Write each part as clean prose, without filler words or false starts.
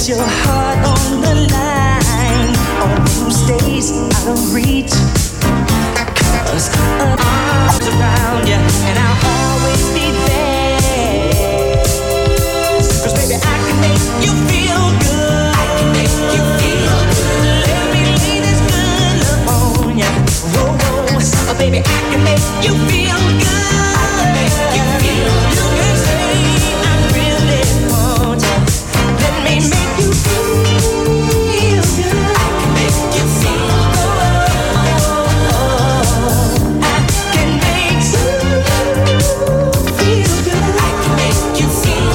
your heart on the line, or who stays out of reach. 'Cause an arms around you, and I'll always be there. 'Cause baby, I can make you feel good. I can make you feel good. Let me lay this good love on you. Whoa, whoa. Oh, baby, I can make you feel good. I can make you feel good. You can say I really want you. Let me make you feel good. I can make you feel good. I can make you feel good. I can make you feel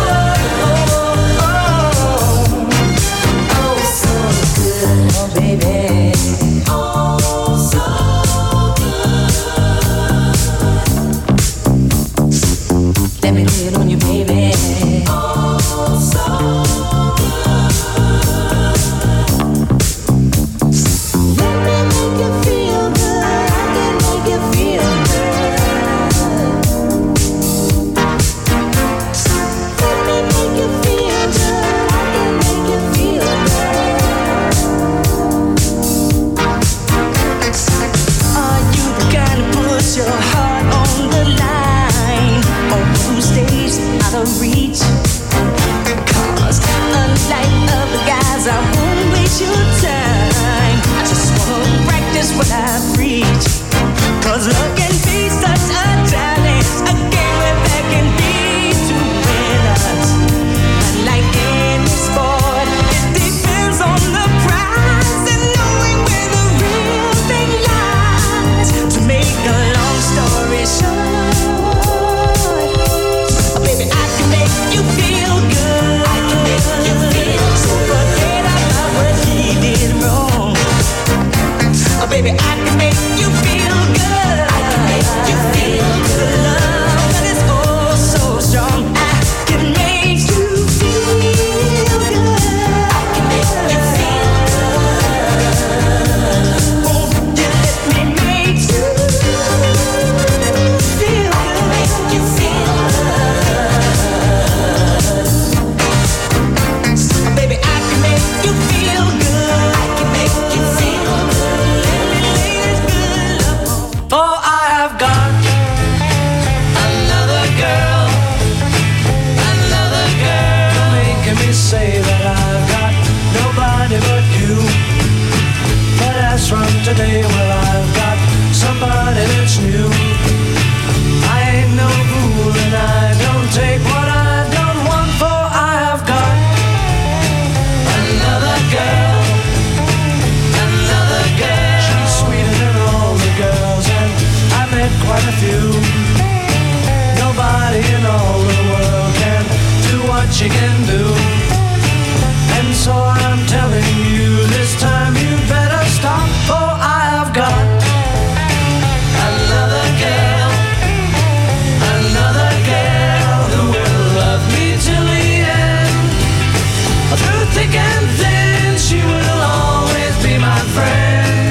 oh so good, oh baby, oh so good. Let me lay it on you, baby. Oh so good. Let me make you feel good. I can make you feel good. Let me make you feel good. I can make you feel good. Are you the kind to put your heart on the line, or who stays out of reach? 'Cause unlike other guys, I won't waste your time. I just wanna practice what I preach. 'Cause love can be such a challenge, a game where there can be two winners. Unlike any sport, it depends on the prize and knowing where the real thing lies. To make a long story short, oh, baby, I can make you feel good. I can make you feel so. Forget about what he did wrong. Oh, baby, I can make you feel good. I can make you feel good. Love that is oh so strong. I can make you feel good. I can make you feel good. Oh, you let me make you feel good. I can make you feel good. Baby, I can make you feel good. I can make you feel good. Let me lay this good love on. For I have got another girl, making me say that I've got nobody but you. But as from today, well, I've got somebody that's new. I ain't no fool and I don't take what I don't want, for I have got another girl, another girl. She's sweeter than all the girls, and I met quite a few. Nobody in all the world can do what she can do. And so I'm telling you, this time you better stop, for I have got another girl, another girl who will love me till the end. Through thick and thin, she will always be my friend.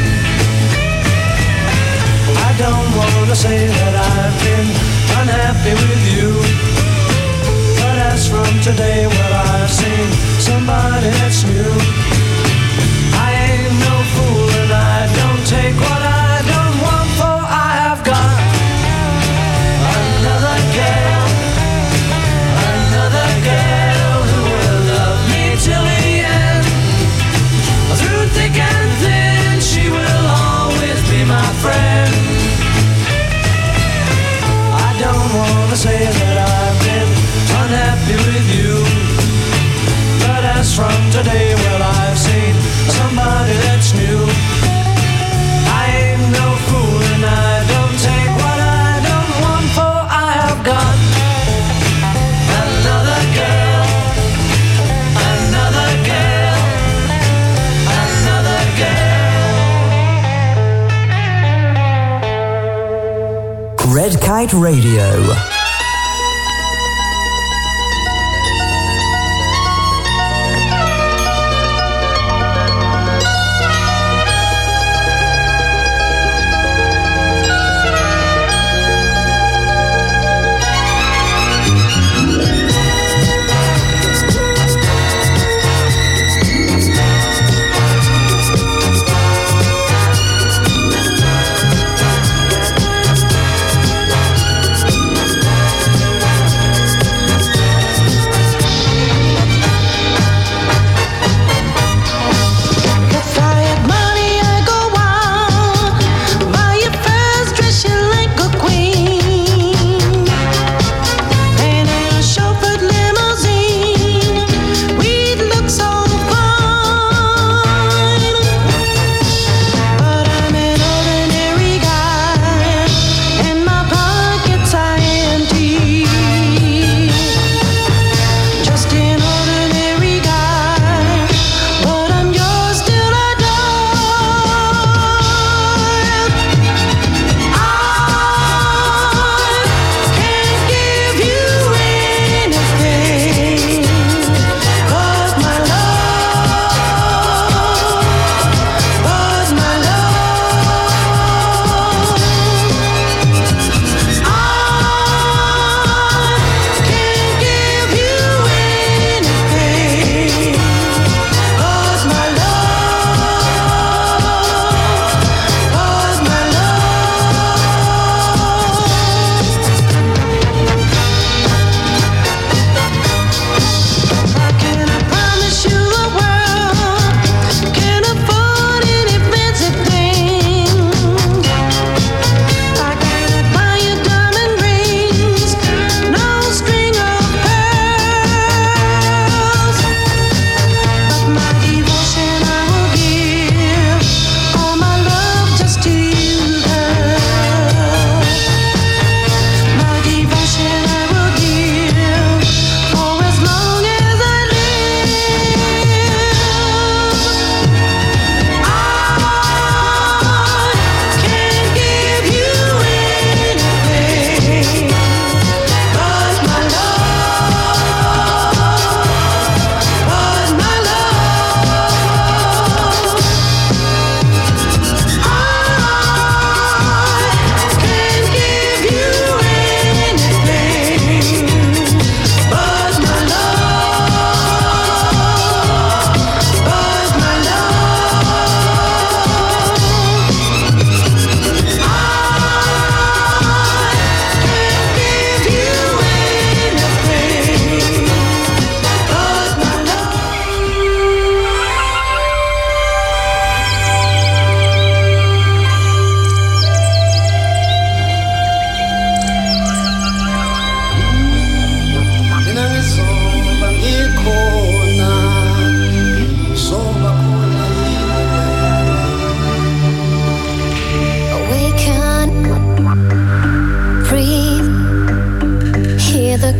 I don't want to say that I've been unhappy with you, but as from today, well, I've seen somebody that's new. I ain't no fool and I don't take what I don't want, for I have got another girl, another girl who will love me till the end. Through thick and thin, she will always be my friend. I don't want to say that I've been unhappy with you, but as from today, well, I've seen somebody that's new. I ain't no fool and I don't take what I don't want, for I have got another girl, another girl, another girl. Red Kite Radio.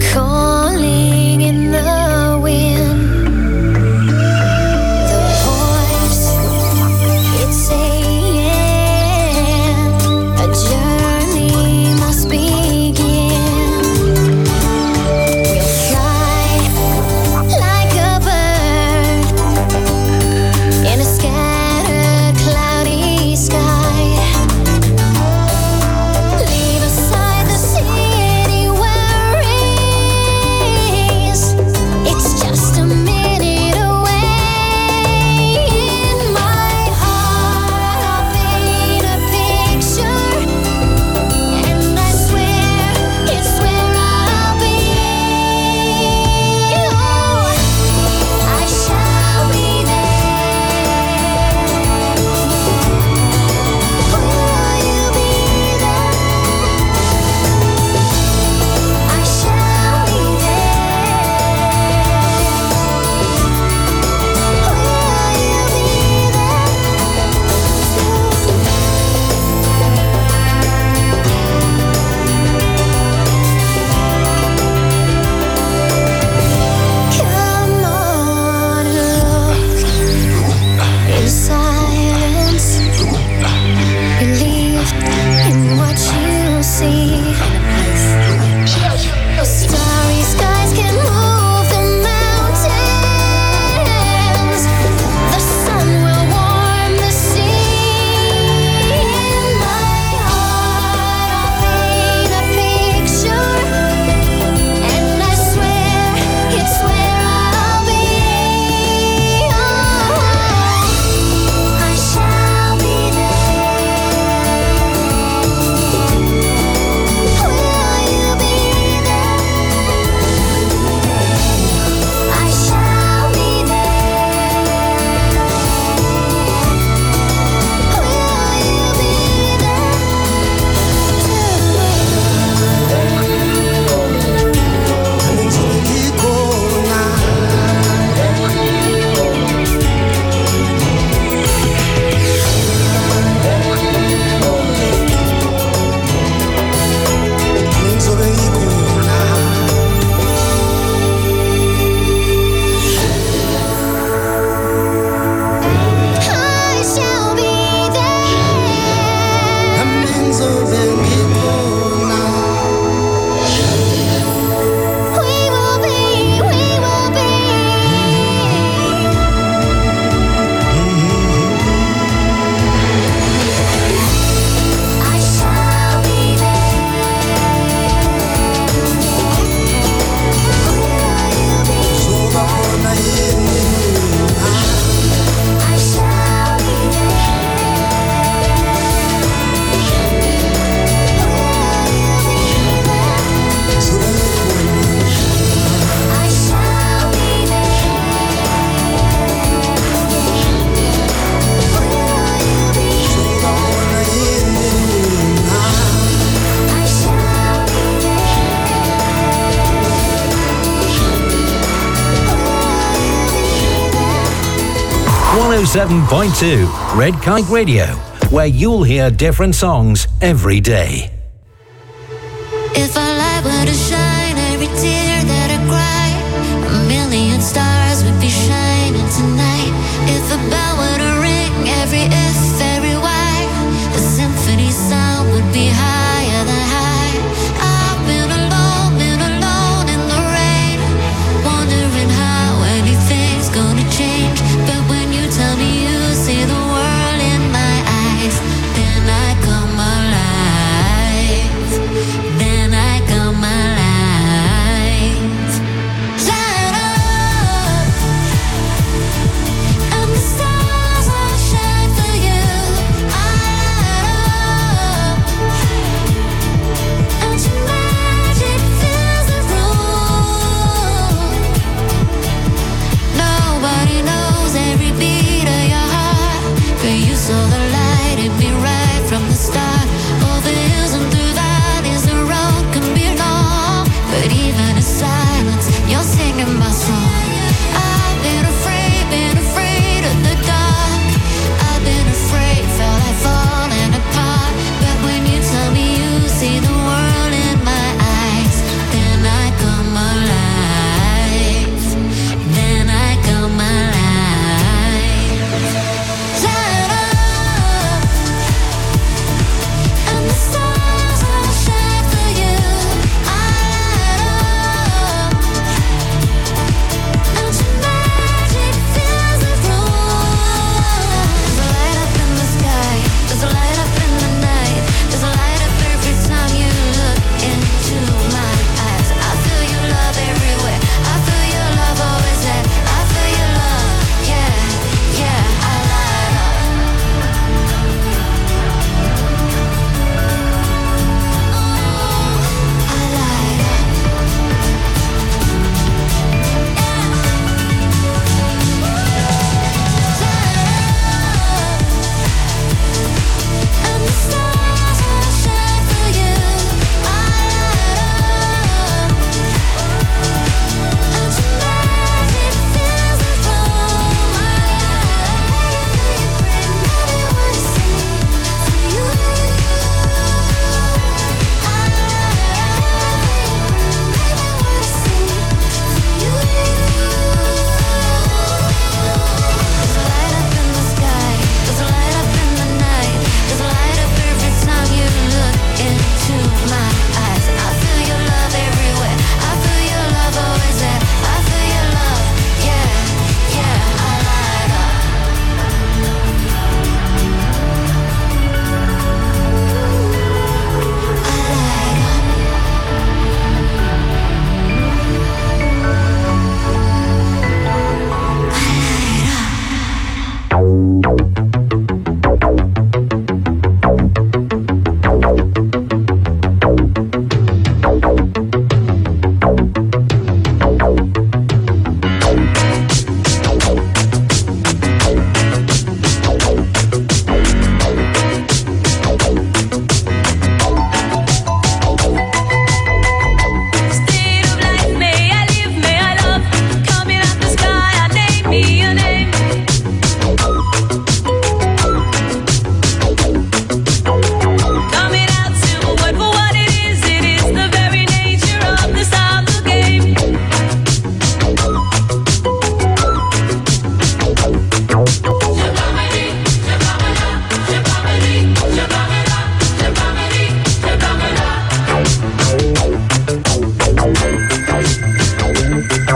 calling in the wind. The voice, it's saying a journey must begin. We'll fly like a bird in a scattered cloudy sky. Leave aside the city worries. It's just a minute away. In my heart I'll paint a picture, and I swear it's where I'll be. Oh, I shall be there. Will you be there? I shall be Come on, look in silence. Believe in what you see. Starry skies can move the mountains. The sun will warm the sea. In my heart I'll paint a picture, and I swear it's where I'll be. Oh, I shall be there. Will you be there? I shall be there. Will you be there I shall be there. We will be. I shall be I shall be I shall be 107.2 Red Kite Radio, where you'll hear different songs every day. If our light were to shine, every tear that I cry, a million stars would be shining tonight. If a bell were to ring, every if, every why, a symphony sound would be higher than high. I've been alone in the rain, wondering how anything's gonna change. But when you tell me you see the world in my eyes, then I come alive.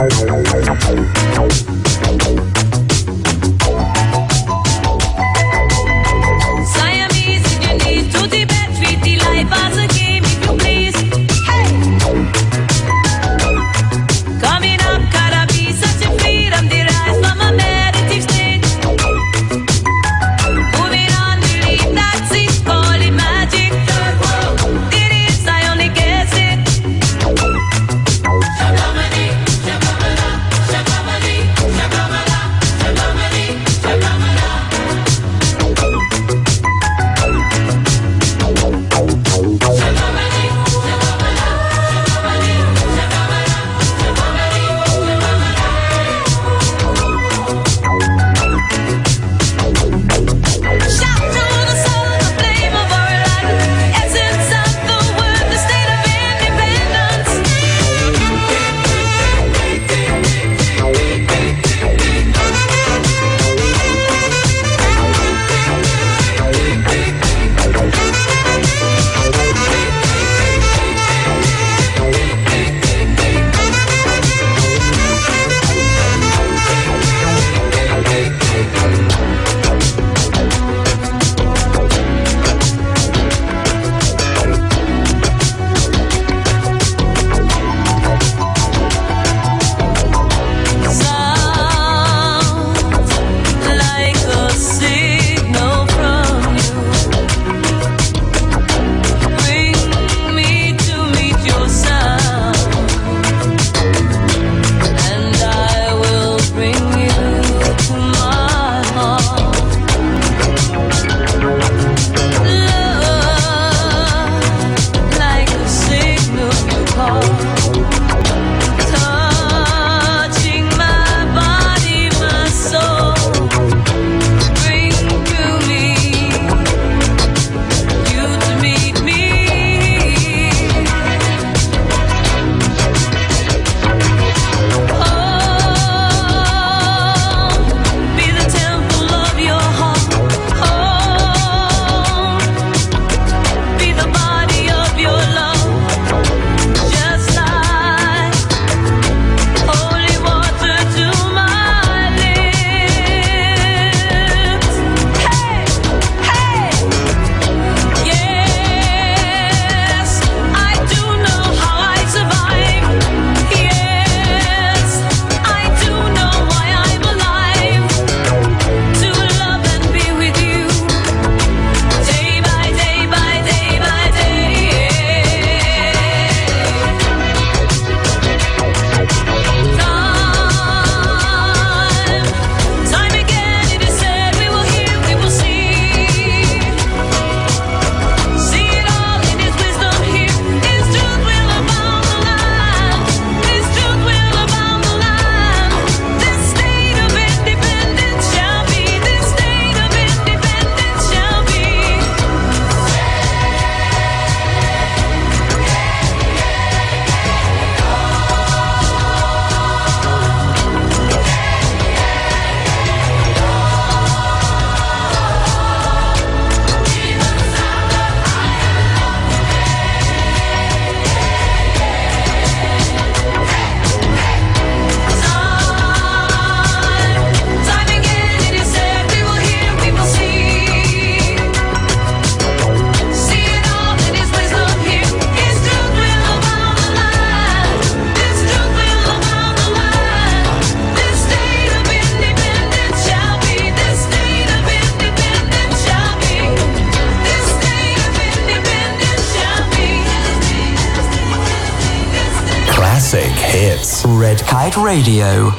Hits. Red Kite Radio.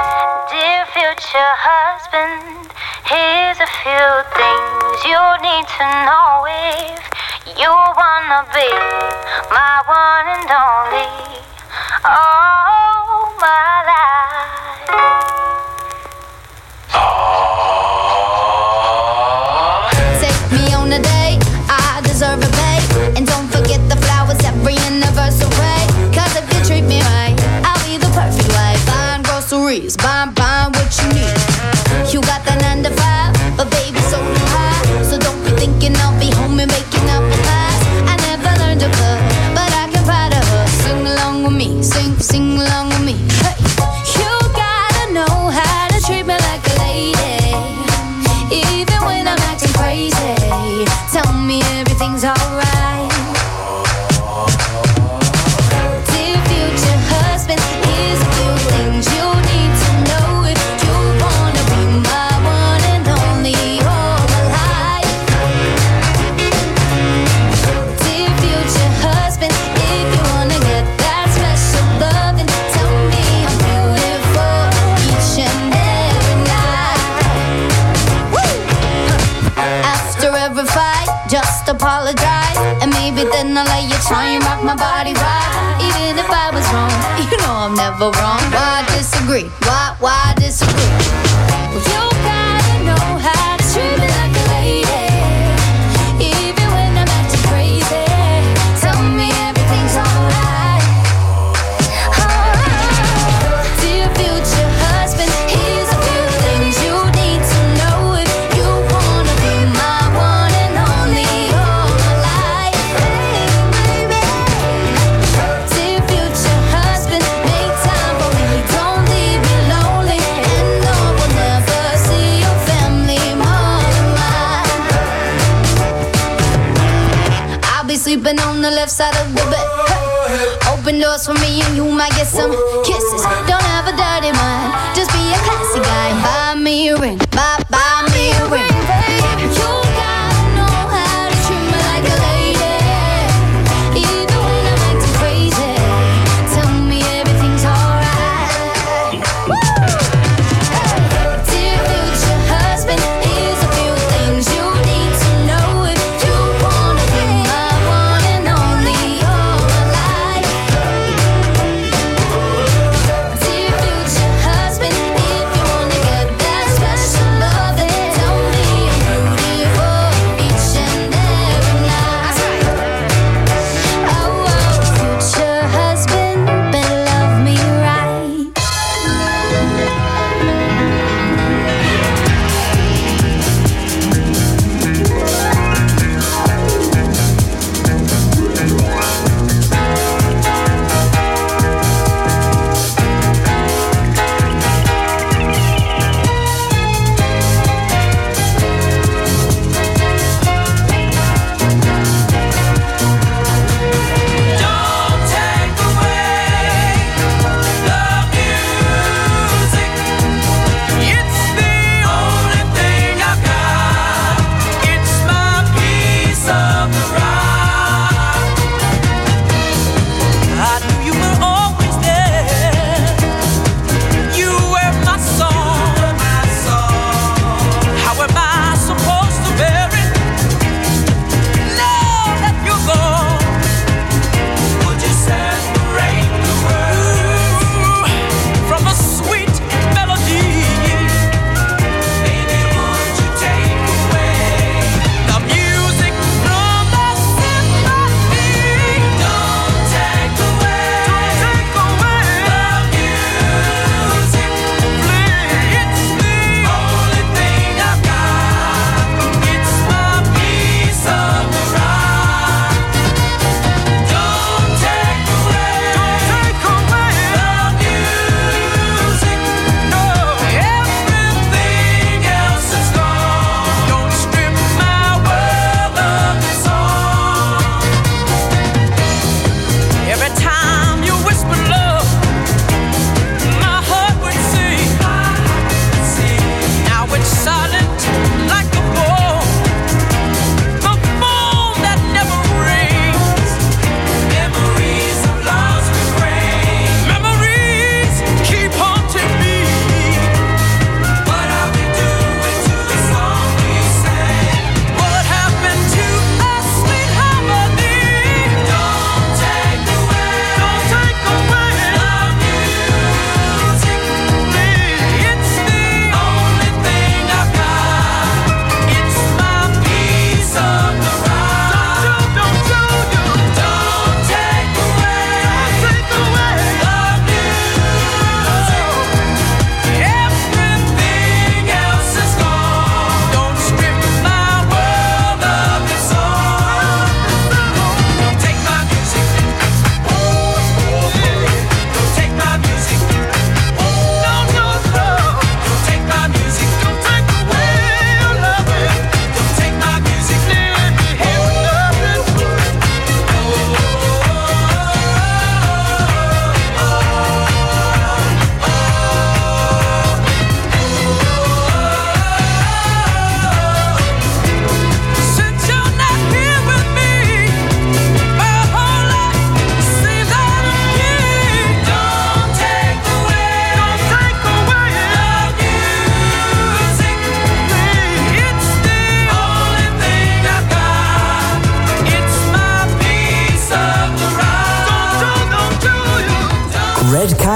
Dear future husband, here's a few things you need to know if you wanna be my one and only. Oh, my life. Take me on a date, I deserve a babe. And don't forget the flowers every anniversary. Cause if you treat me right, I'll be the perfect wife. Buying groceries, buying what you need. You got that 9 to 5, but baby so high. So don't be thinking I'll be home and making up pies. I never learned to cook, but I can pie to her. Sing along with me, sing along with me. Hey, apologize, and maybe then I'll let you try and rock my body right. Even if I was wrong, you know I'm never wrong. Why disagree? Why disagree? Well, you gotta know how to treat me like a lady, even when I'm acting crazy. Tell me everything's alright. Dear future husband, here's a few things you need to know if you wanna be my one and only all my life. Dear future husband, make time for me, don't leave me lonely, and no, we'll never see your family more than mine. I'll be sleeping on the left side of the bed. Open doors for me and you might get some kisses. Don't have a dirty mind, just be a classy guy. Buy me a ring, buy me a ring, babe. You gotta know how to treat me like a lady, even when I'm acting crazy. Tell me everything's alright. Dear future husband, here's a few things you need to know if you wanna be my one and only all my life. Dear future husband, if you wanna get that special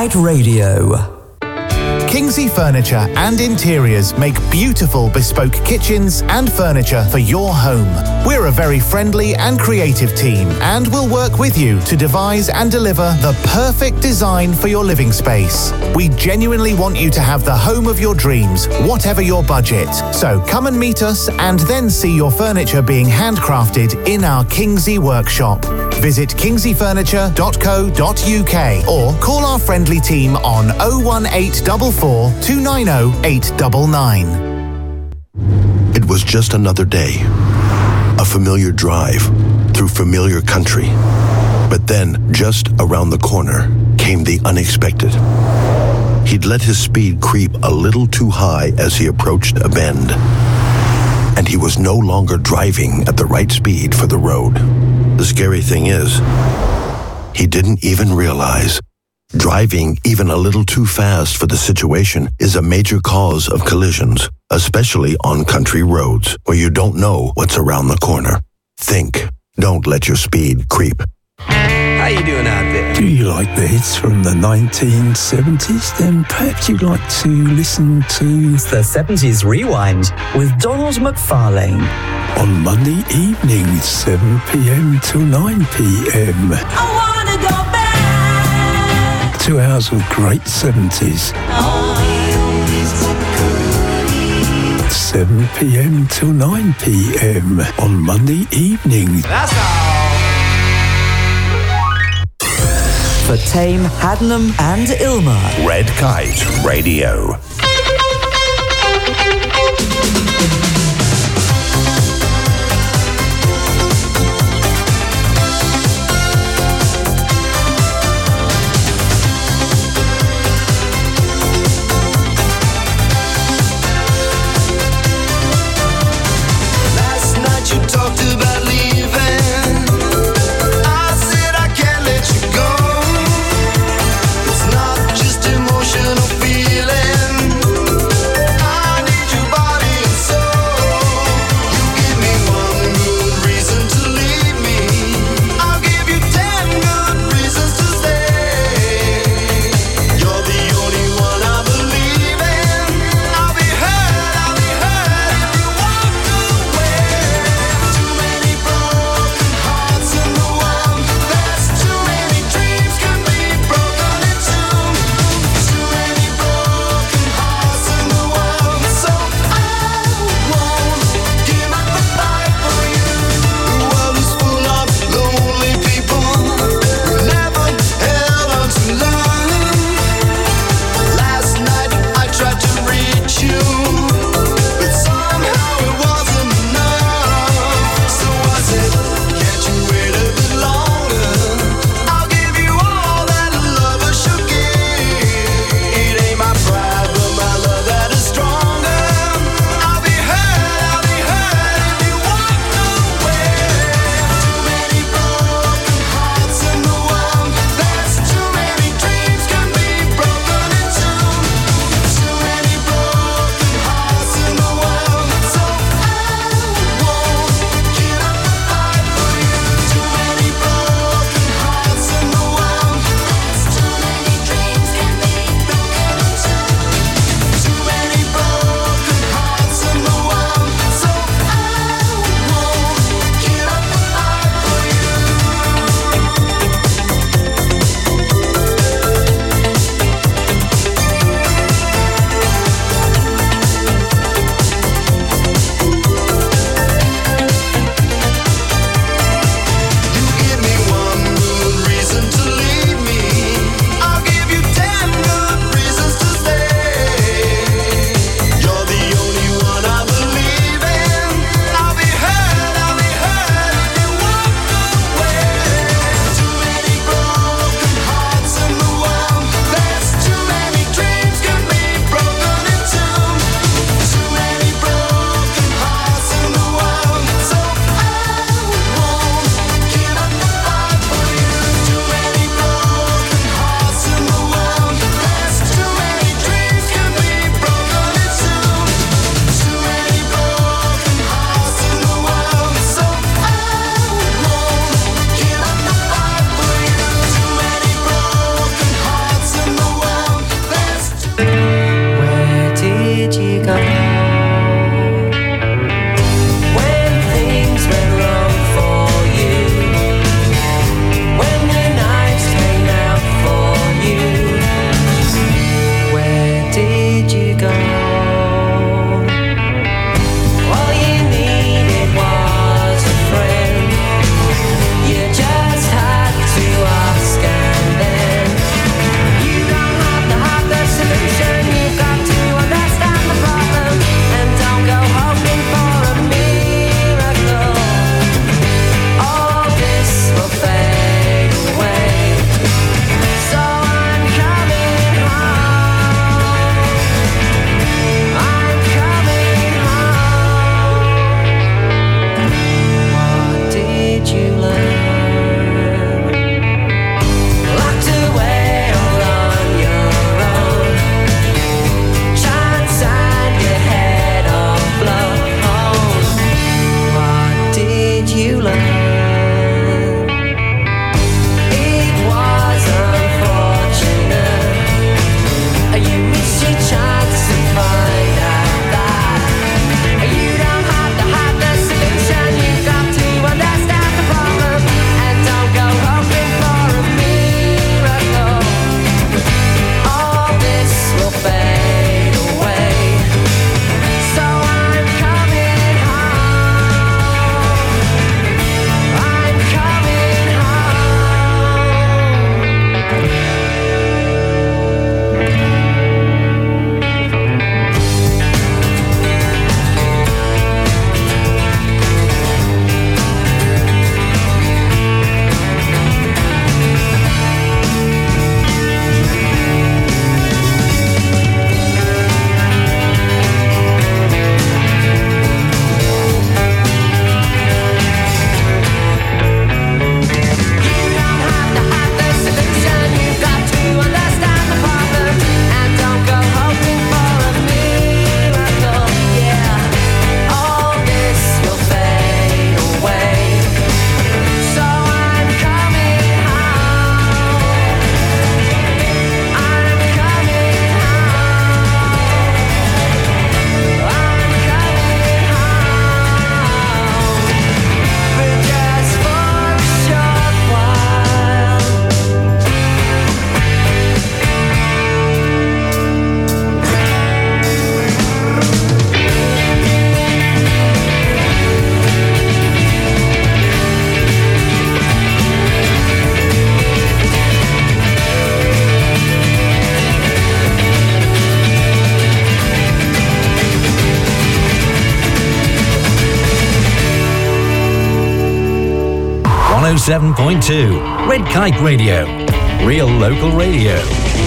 Kite Radio. Kingsley Furniture and Interiors make beautiful bespoke kitchens and furniture for your home. We're a very friendly and creative team and will work with you to devise and deliver the perfect design for your living space. We genuinely want you to have the home of your dreams, whatever your budget. So come and meet us and then see your furniture being handcrafted in our Kingsley workshop. Visit kingsleyfurniture.co.uk or call our friendly team on 01844 290 899. It was just another day, a familiar drive through familiar country. But then, just around the corner, came the unexpected. He'd let his speed creep a little too high as he approached a bend. And he was no longer driving at the right speed for the road. The scary thing is, he didn't even realize driving even a little too fast for the situation is a major cause of collisions, especially on country roads where you don't know what's around the corner. Think. Don't let your speed creep. How you doing out there? Do you like the hits from the 1970s? Then perhaps you'd like to listen to the 70s Rewind with Donald McFarlane. On Monday evening, 7 p.m. till 9 p.m. I wanna go back. 2 hours of great 70s. 7 p.m. till 9 p.m. on Monday evening. That's all. For Tame, Hadnam and Ilma. Red Kite Radio. Emotional feeling. I need your body and soul. 107.2. Red Kite Radio. Real local radio.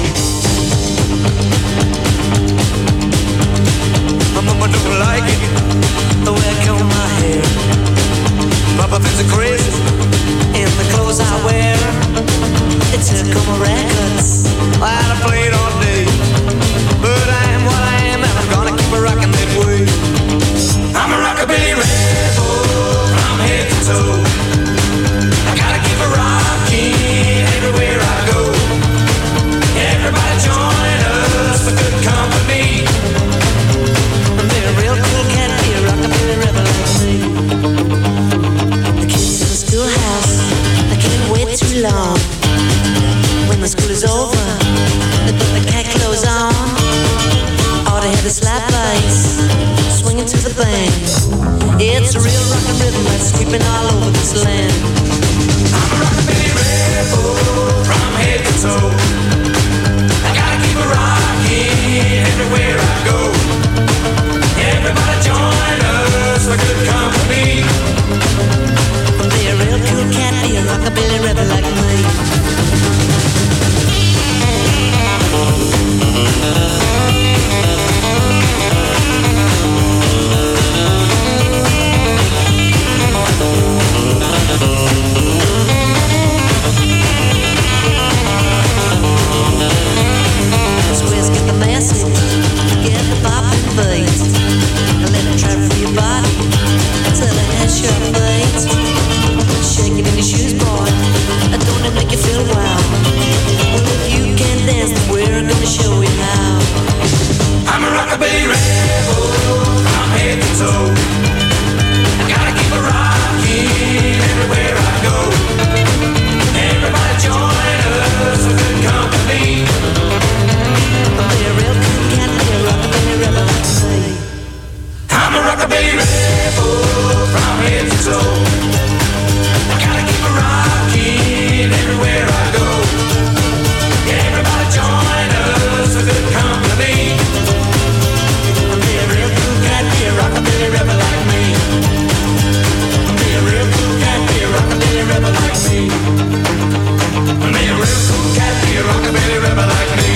Mama don't like it, the way I comb my hair. Papa thinks I'm crazy in the clothes I wear. It took all my records, I had played all day. But I am what I am and I'm gonna keep a rockin' that way. I'm a rockabilly rebel from head to toe. I gotta keep a rockin' everywhere I go. Everybody join us for good company. Be a real cool cat, be a rockabilly rebel like me. The kids in the schoolhouse, they can't wait too long. When the school is over, they put the cat clothes on. All they have is slap lights, swinging to the bang. It's a real rockin' rhythm that's sweeping all over this land. I'm a rockabilly rebel from head to toe. I gotta keep a rockin' everywhere I go. Everybody join us for good company. Be a real cool cat, be a rockabilly rebel like me. Squares get the message, get the poppin' beat. Let it trap for your body till it has sharp blades. Shake it in your shoes, boy. Don't it make you feel wild? Well, if you can dance, then we're gonna show you how. I'm a rockabilly rebel from head to toe. I gotta keep a rockin' everywhere I go. Everybody join us for good company. Be a real cool cat, be a rockabilly rebel like me. I'm a rockabilly rebel from head to toe. I gotta keep a rockin' everywhere I go. Everybody join us for good company. Be a real cool cat, be a rockabilly rebel like me. Be a real cool cat, be a rockabilly rebel like me. Be a real cool cat, be a rockabilly rebel like me.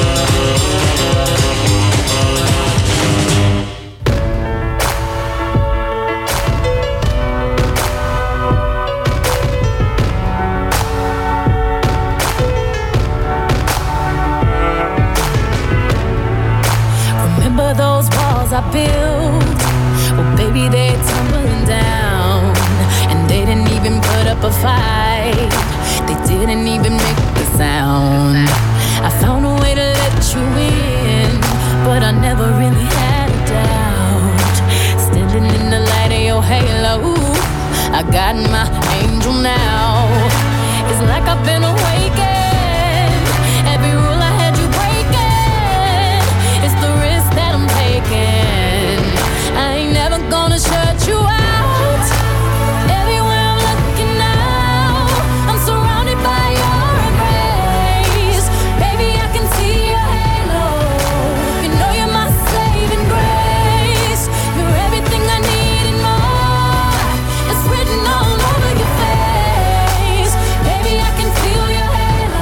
Remember those walls I built? Well, baby, they're tumbling down. And they didn't even put up a fight. They didn't even make a sound. I found a way to let you in, but I never really had a doubt. Standing in the light of your halo, I got my angel now. It's like I've been awakened. Every rule I had you breaking. It's the risk that I'm taking. I ain't never gonna shut you out. Everywhere I'm looking now, I'm surrounded by your embrace. Baby, I can see your halo. You know you're my saving grace. You're everything I need and more. It's written all over your face. Baby, I can feel your halo.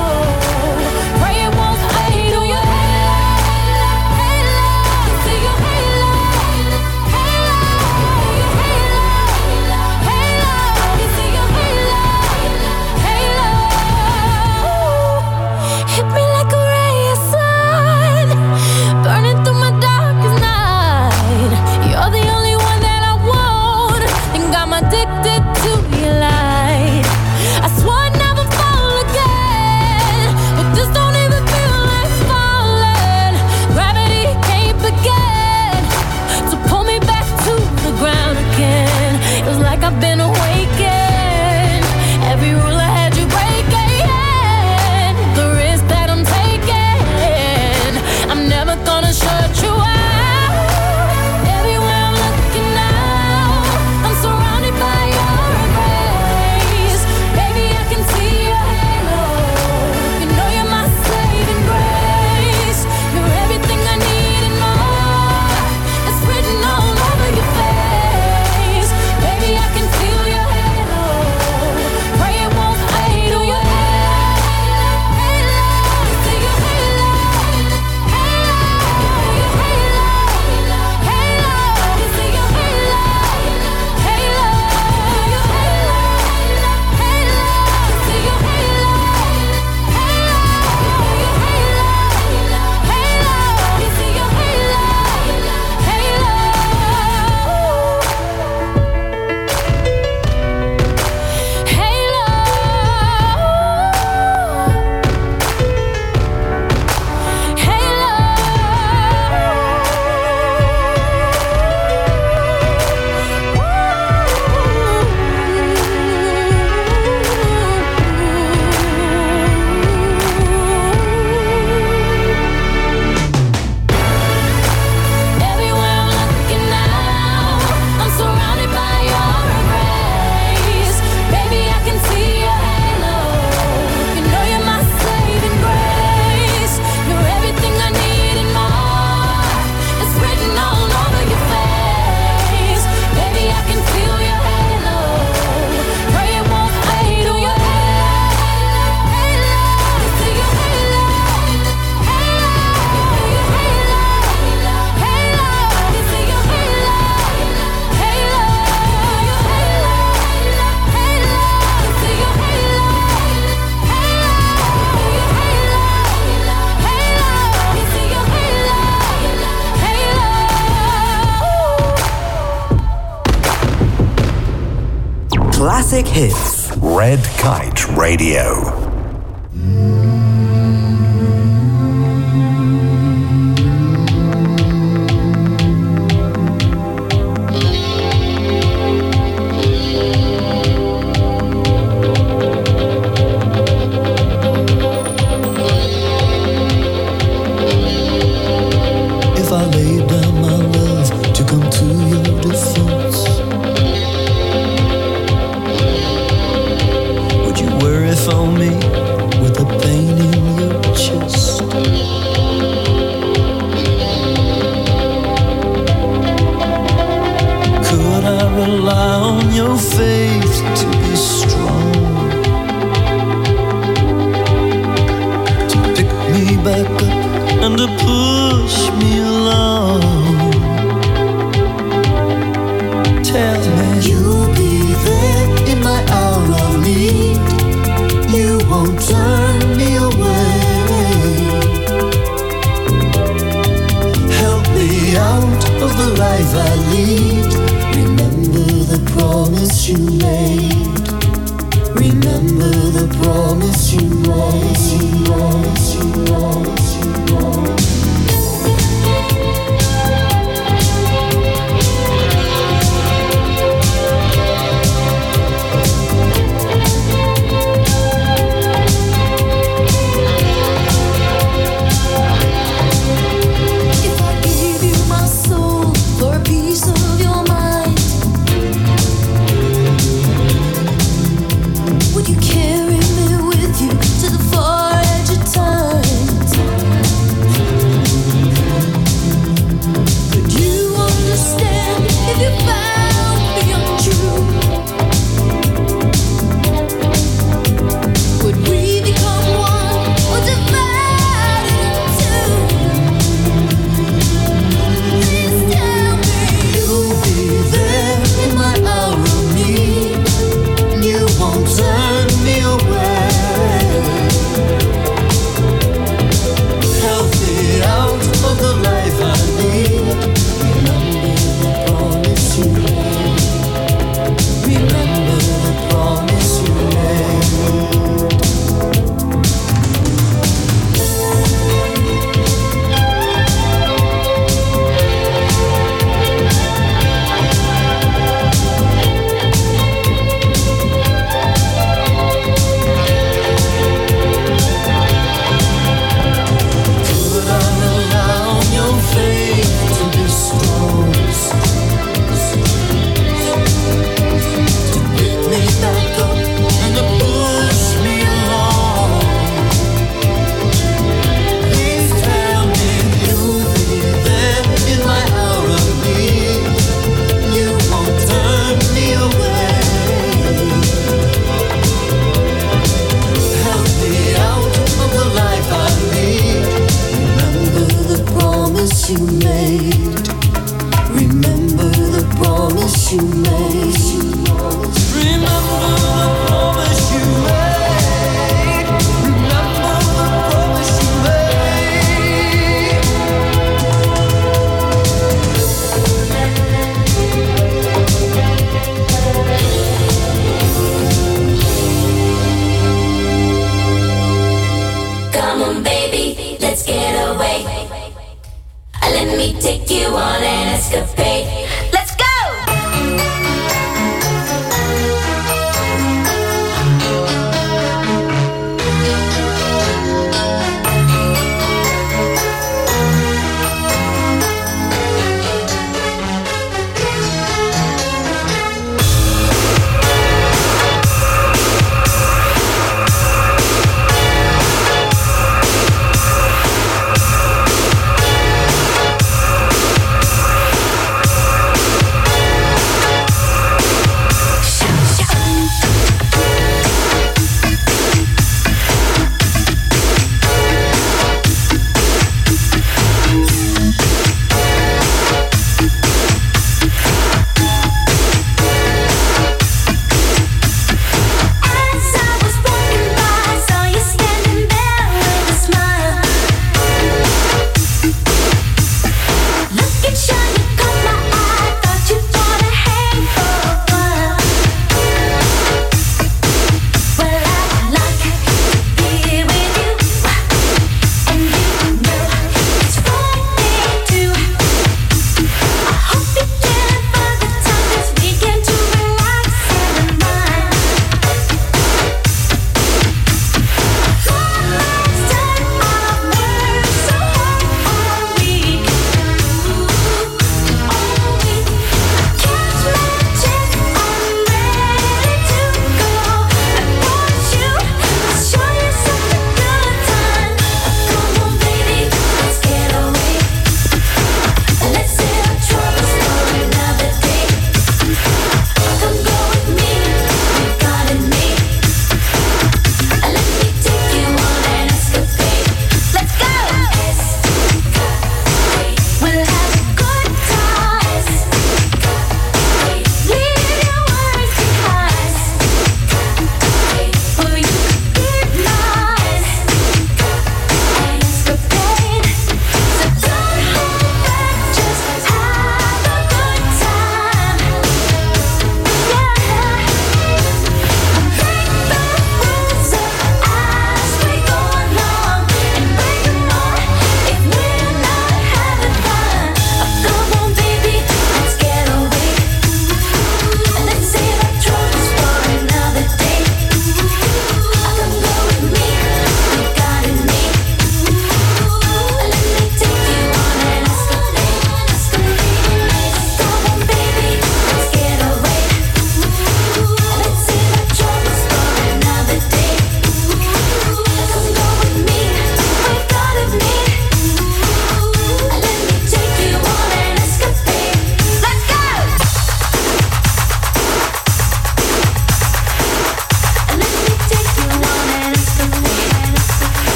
Classic hits. Red Kite Radio.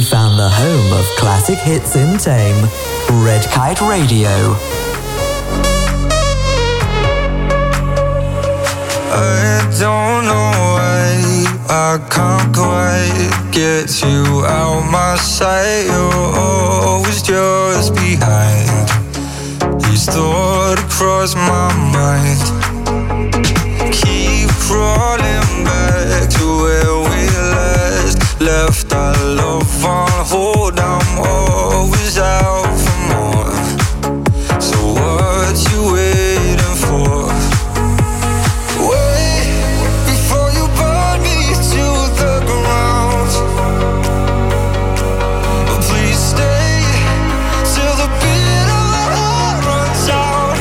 found the home of classic hits in Tame. Red Kite Radio. I don't know why I can't quite get you out my sight. You're always just behind. Each thought across my mind. Keep crawling back to where we left our love on hold. I'm always out for more. So what you waiting for? Wait before you burn me to the ground. Please stay till the beat of my heart runs out.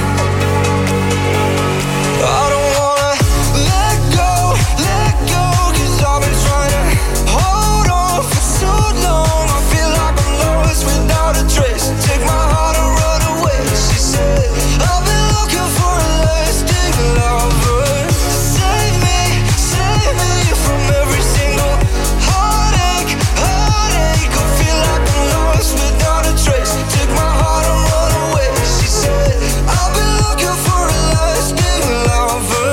I don't wanna let go, 'cause I've been trying to hold on for so long. I feel like I'm lost without a trace. Take my heart and run away. She said, I've been looking for a lasting lover. Save me from every single heartache. I feel like I'm lost without a trace. Take my heart and run away. She said, I've been looking for a lasting lover.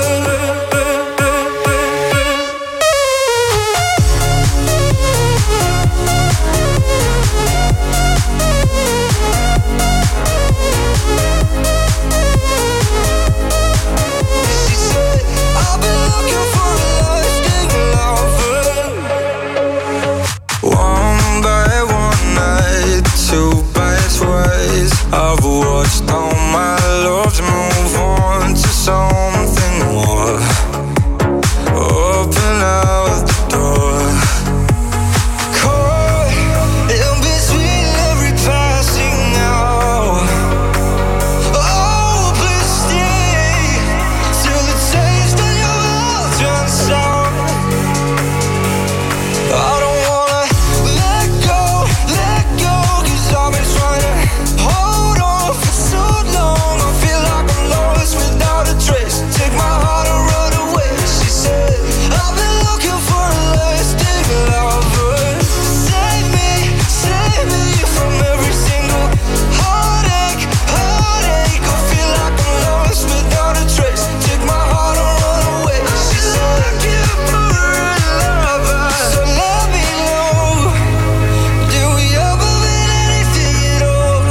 She said, I've been looking for a lasting lover. One by one night, two by twice, I've watched all my loves move on to something more. Open out the door. Caught in between every passing hour. Oh, please stay till the taste in your mouth turns sour. I don't wanna let go, 'cause I've been trying to hold on for so long. I feel like I'm lost without a trace. Take my heart and run away. She said, I've been looking for a lasting lover. Save me from every single heartache. I feel like I'm lost without a trace. Take my heart and run away. She said, I can't put her in lover. So let me know, did we ever mean anything at all?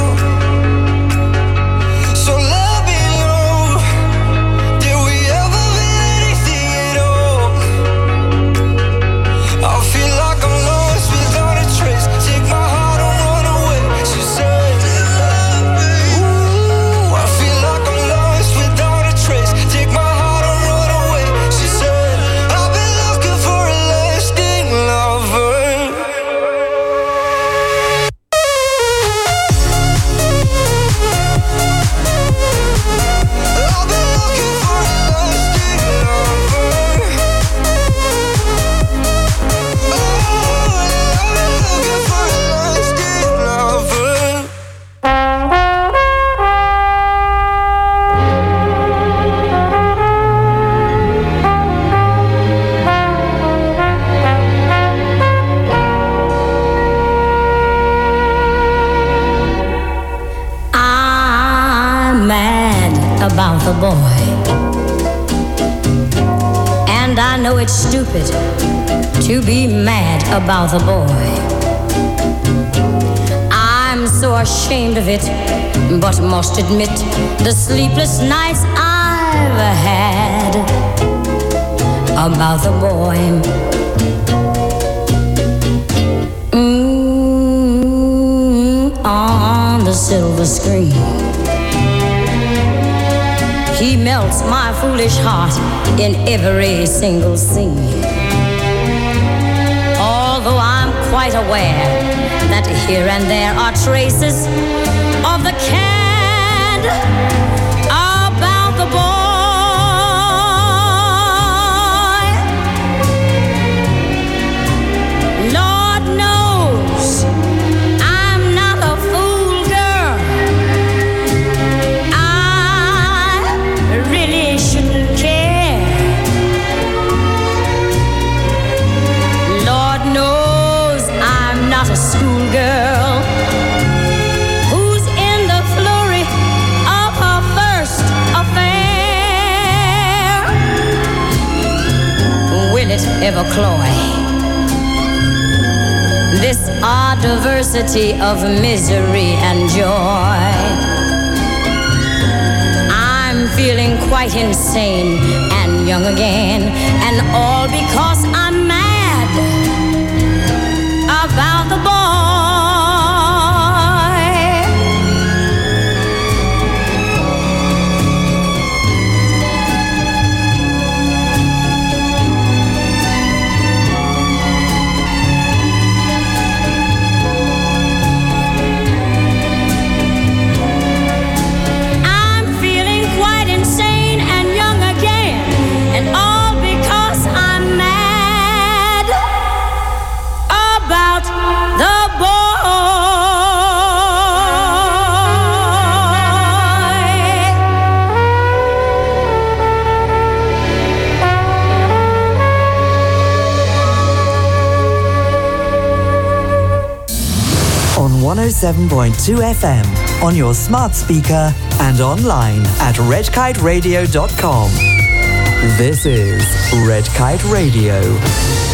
So let me know, did we ever mean anything at all? I feel like I'm lost without a trace. Take my heart and run away. She said, ooh, I feel like I'm lost without a trace. Take my heart and run away. She said, I've been looking for a lasting lover. I've been looking for a lasting lover. Oh, I've been looking for a lasting lover. I'm mad about the boy, and I know it's stupid to be mad about the boy. I'm so ashamed of it, but must admit the sleepless nights I've had about the boy. On the silver screen, he melts my foolish heart in every single scene. Although I'm quite aware that here and there are traces of the cad about the boy. Lord knows I'm not a fool, girl. I really shouldn't care. Lord knows I'm not a school ever cloy. This odd diversity of misery and joy. I'm feeling quite insane and young again, and all because I'm mad about the boy. On 107.2 FM, on your smart speaker and online at redkiteradio.com. This is Red Kite Radio.